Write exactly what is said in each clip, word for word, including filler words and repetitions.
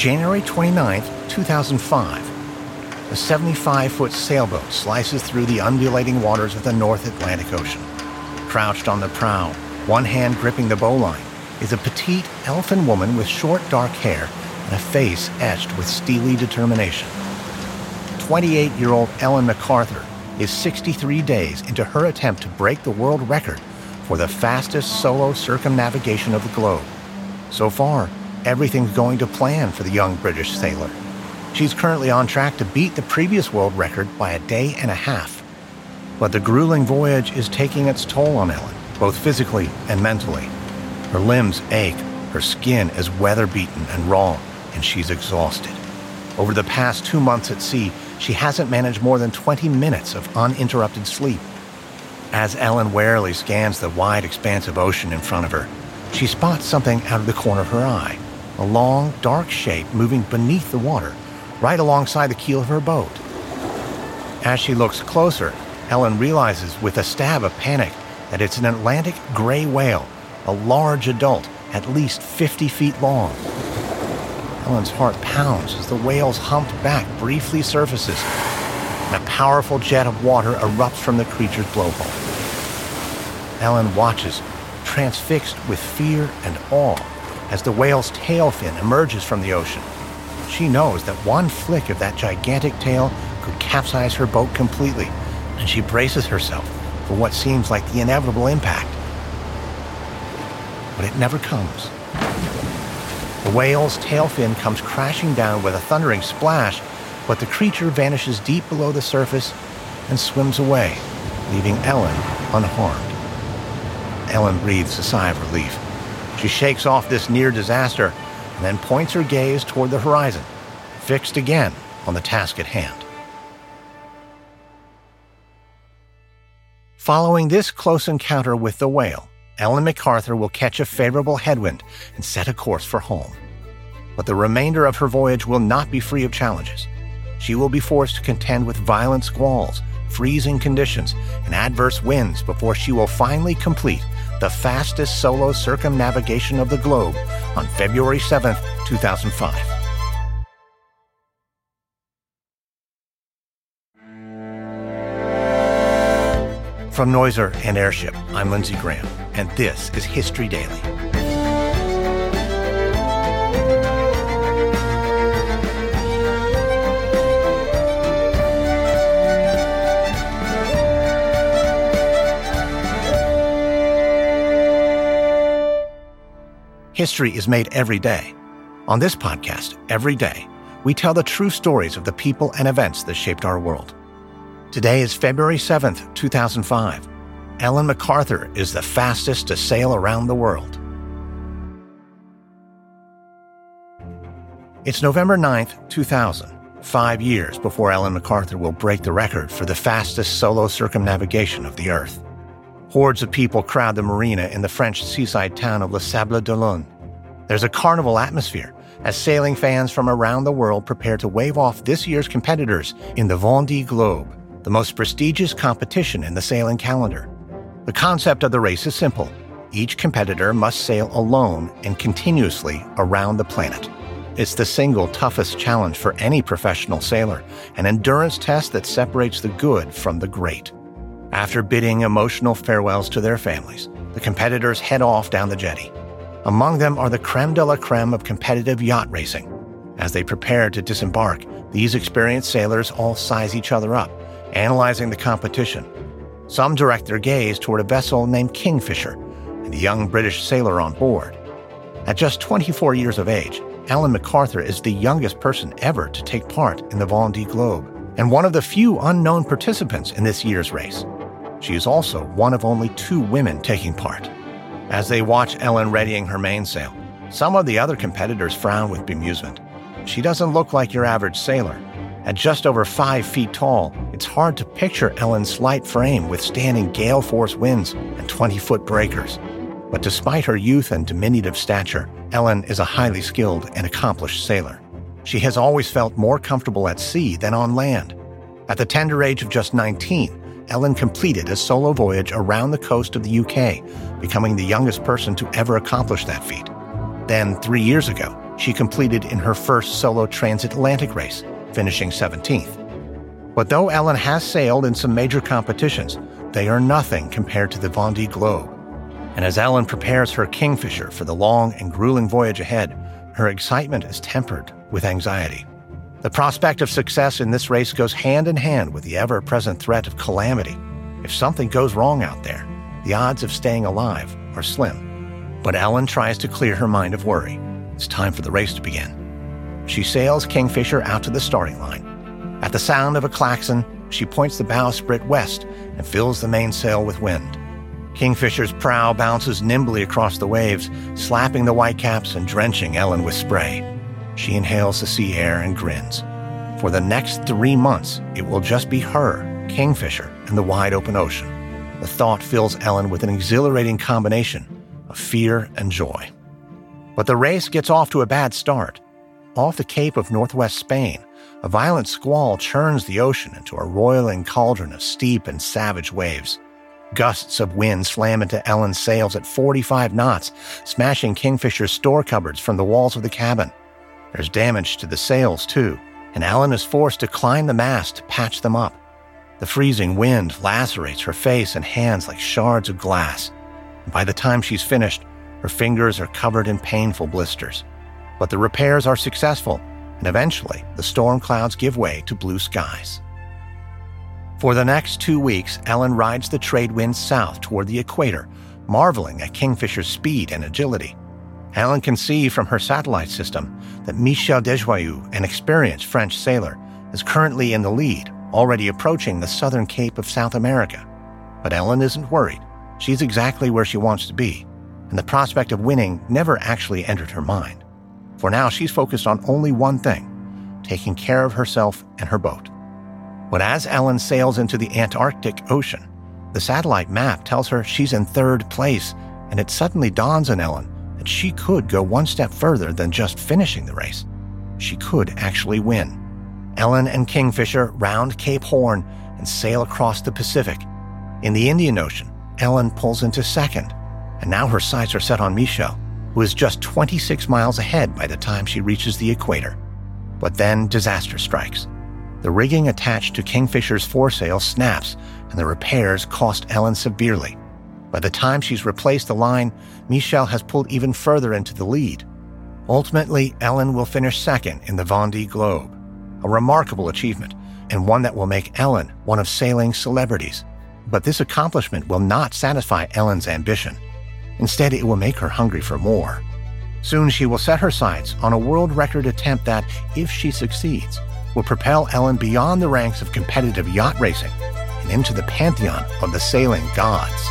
January twenty-ninth, two thousand five. A seventy-five-foot sailboat slices through the undulating waters of the North Atlantic Ocean. Crouched on the prow, one hand gripping the bowline, is a petite elfin woman with short dark hair and a face etched with steely determination. twenty-eight-year-old Ellen MacArthur is sixty-three days into her attempt to break the world record for the fastest solo circumnavigation of the globe. So far, everything's going to plan for the young British sailor. She's currently on track to beat the previous world record by a day and a half. But the grueling voyage is taking its toll on Ellen, both physically and mentally. Her limbs ache, her skin is weather-beaten and raw, and she's exhausted. Over the past two months at sea, she hasn't managed more than twenty minutes of uninterrupted sleep. As Ellen warily scans the wide expanse of ocean in front of her, she spots something out of the corner of her eye, a long, dark shape moving beneath the water, right alongside the keel of her boat. As she looks closer, Ellen realizes with a stab of panic that it's an Atlantic gray whale, a large adult, at least fifty feet long. Ellen's heart pounds as the whale's humped back briefly surfaces, and a powerful jet of water erupts from the creature's blowhole. Ellen watches, transfixed with fear and awe, as the whale's tail fin emerges from the ocean. She knows that one flick of that gigantic tail could capsize her boat completely, and she braces herself for what seems like the inevitable impact. But it never comes. The whale's tail fin comes crashing down with a thundering splash, but the creature vanishes deep below the surface and swims away, leaving Ellen unharmed. Ellen breathes a sigh of relief. She shakes off this near disaster and then points her gaze toward the horizon, fixed again on the task at hand. Following this close encounter with the whale, Ellen MacArthur will catch a favorable headwind and set a course for home. But the remainder of her voyage will not be free of challenges. She will be forced to contend with violent squalls, freezing conditions, and adverse winds before she will finally complete the fastest solo circumnavigation of the globe on February seventh, two thousand five. From Noiser and Airship, I'm Lindsey Graham, and this is History Daily. History is made every day. On this podcast, every day, we tell the true stories of the people and events that shaped our world. Today is February seventh, two thousand five. Ellen MacArthur is the fastest to sail around the world. It's November ninth, two thousand, five years before Ellen MacArthur will break the record for the fastest solo circumnavigation of the Earth. Hordes of people crowd the marina in the French seaside town of Les Sables d'Olonne. There's a carnival atmosphere as sailing fans from around the world prepare to wave off this year's competitors in the Vendée Globe, the most prestigious competition in the sailing calendar. The concept of the race is simple. Each competitor must sail alone and continuously around the planet. It's the single toughest challenge for any professional sailor, an endurance test that separates the good from the great. After bidding emotional farewells to their families, the competitors head off down the jetty. Among them are the creme de la creme of competitive yacht racing. As they prepare to disembark, these experienced sailors all size each other up, analyzing the competition. Some direct their gaze toward a vessel named Kingfisher and the young British sailor on board. At just twenty-four years of age, Ellen MacArthur is the youngest person ever to take part in the Vendée Globe, and one of the few unknown participants in this year's race. She is also one of only two women taking part. As they watch Ellen readying her mainsail, some of the other competitors frown with bemusement. She doesn't look like your average sailor. At just over five feet tall, it's hard to picture Ellen's slight frame withstanding gale-force winds and twenty-foot breakers. But despite her youth and diminutive stature, Ellen is a highly skilled and accomplished sailor. She has always felt more comfortable at sea than on land. At the tender age of just nineteen, Ellen completed a solo voyage around the coast of the U K, becoming the youngest person to ever accomplish that feat. Then, three years ago, she completed in her first solo transatlantic race, finishing seventeenth. But though Ellen has sailed in some major competitions, they are nothing compared to the Vendée Globe. And as Ellen prepares her Kingfisher for the long and grueling voyage ahead, her excitement is tempered with anxiety. The prospect of success in this race goes hand in hand with the ever-present threat of calamity. If something goes wrong out there, the odds of staying alive are slim. But Ellen tries to clear her mind of worry. It's time for the race to begin. She sails Kingfisher out to the starting line. At the sound of a klaxon, she points the bowsprit west and fills the mainsail with wind. Kingfisher's prow bounces nimbly across the waves, slapping the whitecaps and drenching Ellen with spray. She inhales the sea air and grins. For the next three months, it will just be her, Kingfisher, and the wide open ocean. The thought fills Ellen with an exhilarating combination of fear and joy. But the race gets off to a bad start. Off the Cape of northwest Spain, a violent squall churns the ocean into a roiling cauldron of steep and savage waves. Gusts of wind slam into Ellen's sails at forty-five knots, smashing Kingfisher's store cupboards from the walls of the cabin. There's damage to the sails, too, and Ellen is forced to climb the mast to patch them up. The freezing wind lacerates her face and hands like shards of glass. And by the time she's finished, her fingers are covered in painful blisters. But the repairs are successful, and eventually the storm clouds give way to blue skies. For the next two weeks, Ellen rides the trade wind south toward the equator, marveling at Kingfisher's speed and agility. Ellen can see from her satellite system that Michel Desjoyaux, an experienced French sailor, is currently in the lead, already approaching the southern Cape of South America. But Ellen isn't worried. She's exactly where she wants to be, and the prospect of winning never actually entered her mind. For now, she's focused on only one thing: taking care of herself and her boat. But as Ellen sails into the Antarctic Ocean, the satellite map tells her she's in third place, and it suddenly dawns on Ellen that she could go one step further than just finishing the race. She could actually win. Ellen and Kingfisher round Cape Horn and sail across the Pacific. In the Indian Ocean, Ellen pulls into second, and now her sights are set on Michel, who is just twenty-six miles ahead by the time she reaches the equator. But then disaster strikes. The rigging attached to Kingfisher's foresail snaps, and the repairs cost Ellen severely. By the time she's replaced the line, Michel has pulled even further into the lead. Ultimately, Ellen will finish second in the Vendée Globe, a remarkable achievement, and one that will make Ellen one of sailing's celebrities. But this accomplishment will not satisfy Ellen's ambition. Instead, it will make her hungry for more. Soon she will set her sights on a world record attempt that, if she succeeds, will propel Ellen beyond the ranks of competitive yacht racing and into the pantheon of the sailing gods.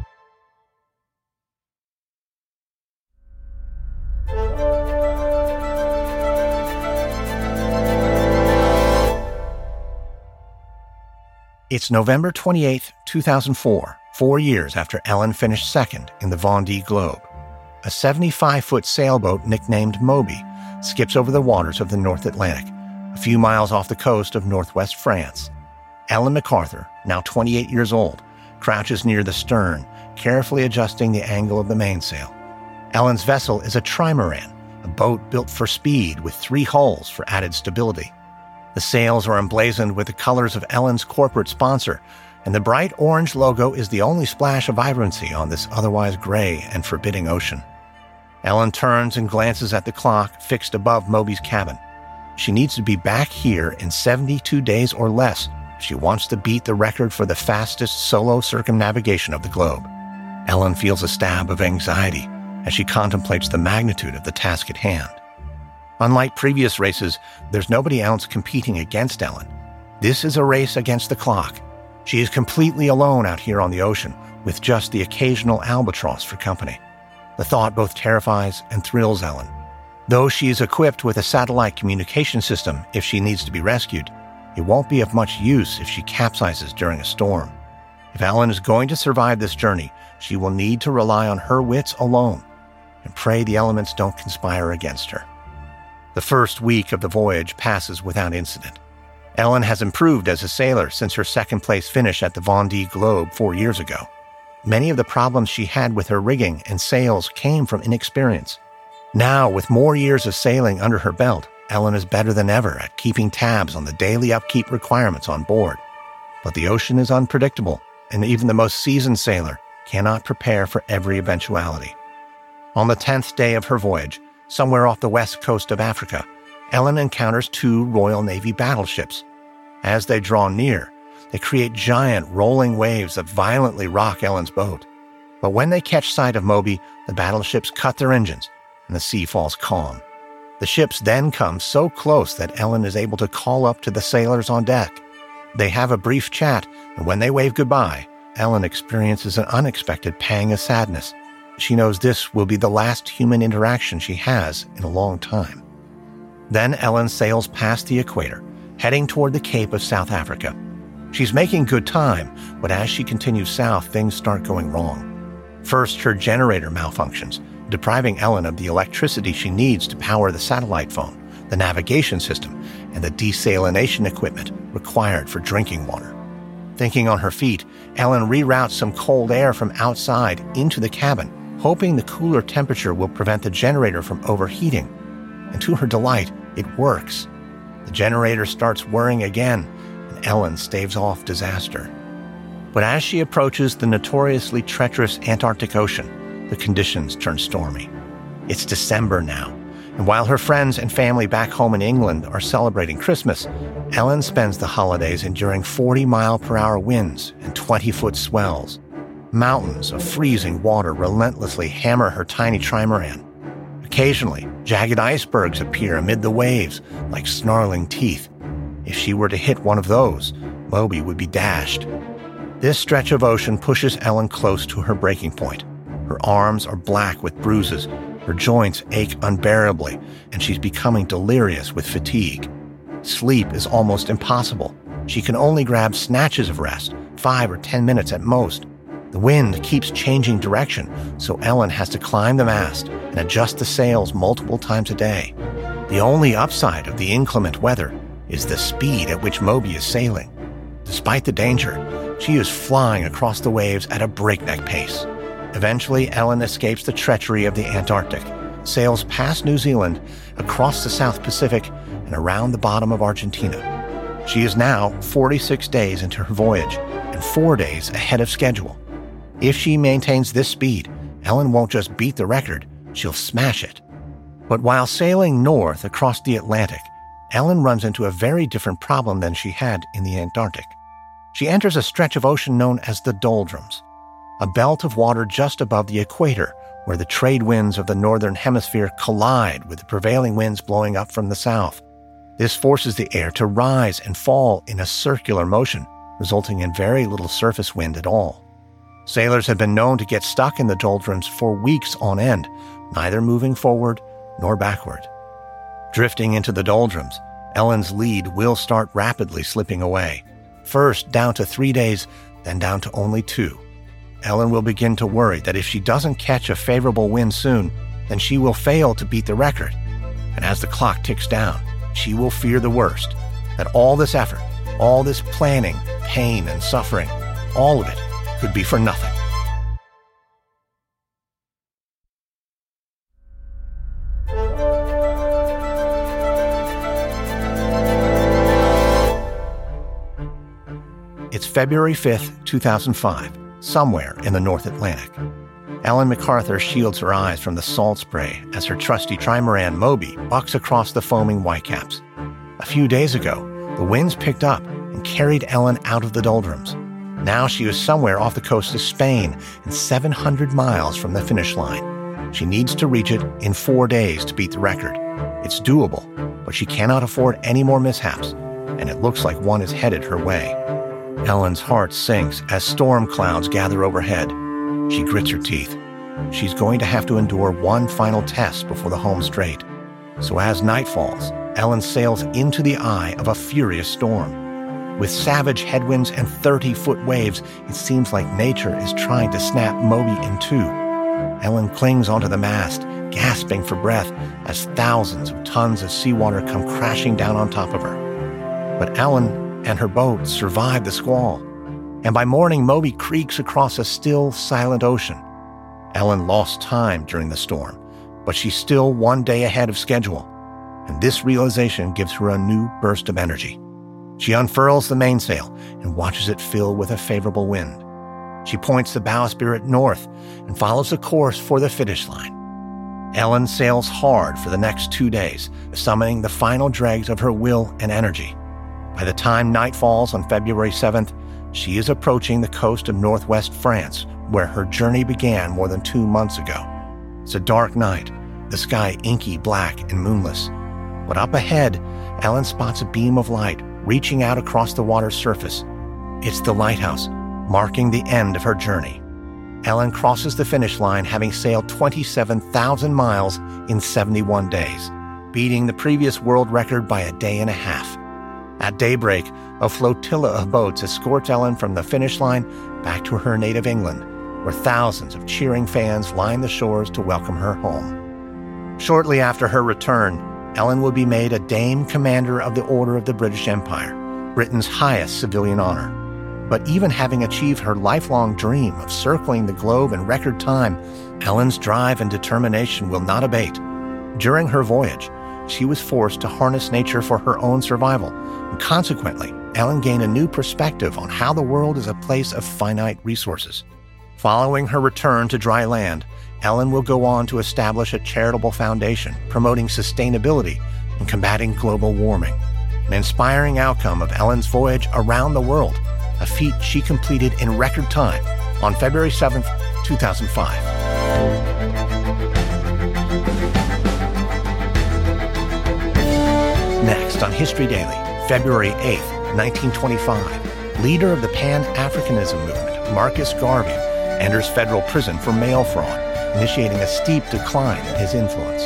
It's November twenty-eighth, two thousand four, four years after Ellen finished second in the Vendée Globe. A seventy-five-foot sailboat nicknamed Moby skips over the waters of the North Atlantic, a few miles off the coast of northwest France. Ellen MacArthur, now twenty-eight years old, crouches near the stern, carefully adjusting the angle of the mainsail. Ellen's vessel is a trimaran, a boat built for speed with three hulls for added stability. The sails are emblazoned with the colors of Ellen's corporate sponsor, and the bright orange logo is the only splash of vibrancy on this otherwise gray and forbidding ocean. Ellen turns and glances at the clock fixed above Moby's cabin. She needs to be back here in seventy-two days or less if she wants to beat the record for the fastest solo circumnavigation of the globe. Ellen feels a stab of anxiety as she contemplates the magnitude of the task at hand. Unlike previous races, there's nobody else competing against Ellen. This is a race against the clock. She is completely alone out here on the ocean, with just the occasional albatross for company. The thought both terrifies and thrills Ellen. Though she is equipped with a satellite communication system if she needs to be rescued, it won't be of much use if she capsizes during a storm. If Ellen is going to survive this journey, she will need to rely on her wits alone and pray the elements don't conspire against her. The first week of the voyage passes without incident. Ellen has improved as a sailor since her second-place finish at the Vendée Globe four years ago. Many of the problems she had with her rigging and sails came from inexperience. Now, with more years of sailing under her belt, Ellen is better than ever at keeping tabs on the daily upkeep requirements on board. But the ocean is unpredictable, and even the most seasoned sailor cannot prepare for every eventuality. On the tenth day of her voyage, somewhere off the west coast of Africa, Ellen encounters two Royal Navy battleships. As they draw near, they create giant rolling waves that violently rock Ellen's boat. But when they catch sight of Moby, the battleships cut their engines, and the sea falls calm. The ships then come so close that Ellen is able to call up to the sailors on deck. They have a brief chat, and when they wave goodbye, Ellen experiences an unexpected pang of sadness. She knows this will be the last human interaction she has in a long time. Then Ellen sails past the equator, heading toward the Cape of South Africa. She's making good time, but as she continues south, things start going wrong. First, her generator malfunctions, depriving Ellen of the electricity she needs to power the satellite phone, the navigation system, and the desalination equipment required for drinking water. Thinking on her feet, Ellen reroutes some cold air from outside into the cabin, hoping the cooler temperature will prevent the generator from overheating. And to her delight, it works. The generator starts whirring again, and Ellen staves off disaster. But as she approaches the notoriously treacherous Antarctic Ocean, the conditions turn stormy. It's December now, and while her friends and family back home in England are celebrating Christmas, Ellen spends the holidays enduring forty-mile-per-hour winds and twenty-foot swells. Mountains of freezing water relentlessly hammer her tiny trimaran. Occasionally, jagged icebergs appear amid the waves like snarling teeth. If she were to hit one of those, Moby would be dashed. This stretch of ocean pushes Ellen close to her breaking point. Her arms are black with bruises, her joints ache unbearably, and she's becoming delirious with fatigue. Sleep is almost impossible. She can only grab snatches of rest, five or ten minutes at most. The wind keeps changing direction, so Ellen has to climb the mast and adjust the sails multiple times a day. The only upside of the inclement weather is the speed at which Moby is sailing. Despite the danger, she is flying across the waves at a breakneck pace. Eventually, Ellen escapes the treachery of the Antarctic, sails past New Zealand, across the South Pacific, and around the bottom of Argentina. She is now forty-six days into her voyage and four days ahead of schedule. If she maintains this speed, Ellen won't just beat the record, she'll smash it. But while sailing north across the Atlantic, Ellen runs into a very different problem than she had in the Antarctic. She enters a stretch of ocean known as the doldrums, a belt of water just above the equator where the trade winds of the northern hemisphere collide with the prevailing winds blowing up from the south. This forces the air to rise and fall in a circular motion, resulting in very little surface wind at all. Sailors have been known to get stuck in the doldrums for weeks on end, neither moving forward nor backward. Drifting into the doldrums, Ellen's lead will start rapidly slipping away, first down to three days, then down to only two. Ellen will begin to worry that if she doesn't catch a favorable wind soon, then she will fail to beat the record. And as the clock ticks down, she will fear the worst, that all this effort, all this planning, pain, and suffering, all of it could be for nothing. It's February fifth, two thousand five. Somewhere in the North Atlantic. Ellen MacArthur shields her eyes from the salt spray as her trusty trimaran Moby bucks across the foaming whitecaps. A few days ago, the winds picked up and carried Ellen out of the doldrums. Now she is somewhere off the coast of Spain and seven hundred miles from the finish line. She needs to reach it in four days to beat the record. It's doable, but she cannot afford any more mishaps, and it looks like one is headed her way. Ellen's heart sinks as storm clouds gather overhead. She grits her teeth. She's going to have to endure one final test before the home straight. So as night falls, Ellen sails into the eye of a furious storm. With savage headwinds and thirty-foot waves, it seems like nature is trying to snap Moby in two. Ellen clings onto the mast, gasping for breath as thousands of tons of seawater come crashing down on top of her. But Ellen and her boat survive the squall, and by morning Moby creaks across a still, silent ocean. Ellen lost time during the storm, but she's still one day ahead of schedule, and this realization gives her a new burst of energy. She unfurls the mainsail and watches it fill with a favorable wind. She points the bowsprit north and follows a course for the finish line. Ellen sails hard for the next two days, summoning the final dregs of her will and energy. By the time night falls on February seventh, she is approaching the coast of northwest France, where her journey began more than two months ago. It's a dark night, the sky inky black and moonless. But up ahead, Ellen spots a beam of light reaching out across the water's surface. It's the lighthouse, marking the end of her journey. Ellen crosses the finish line having sailed twenty-seven thousand miles in seventy-one days, beating the previous world record by a day and a half. At daybreak, a flotilla of boats escorts Ellen from the finish line back to her native England, where thousands of cheering fans line the shores to welcome her home. Shortly after her return, Ellen will be made a Dame Commander of the Order of the British Empire, Britain's highest civilian honor. But even having achieved her lifelong dream of circling the globe in record time, Ellen's drive and determination will not abate. During her voyage, she was forced to harness nature for her own survival, and consequently, Ellen gained a new perspective on how the world is a place of finite resources. Following her return to dry land, Ellen will go on to establish a charitable foundation promoting sustainability and combating global warming. An inspiring outcome of Ellen's voyage around the world, a feat she completed in record time on February seventh, two thousand five. Next on History Daily, February eighth, nineteen twenty-five, leader of the Pan-Africanism movement, Marcus Garvey, enters federal prison for mail fraud, initiating a steep decline in his influence.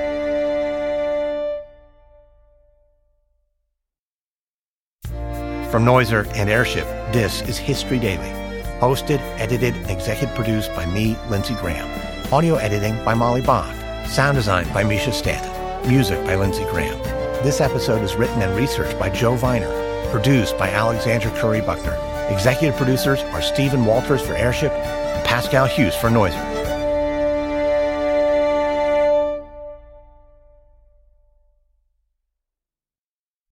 From Noiser and Airship, this is History Daily. Hosted, edited, and executive produced by me, Lindsey Graham. Audio editing by Molly Bach. Sound design by Misha Stanton. Music by Lindsey Graham. This episode is written and researched by Joe Viner. Produced by Alexandra Curry Buckner. Executive producers are Stephen Walters for Airship and Pascal Hughes for Noiser.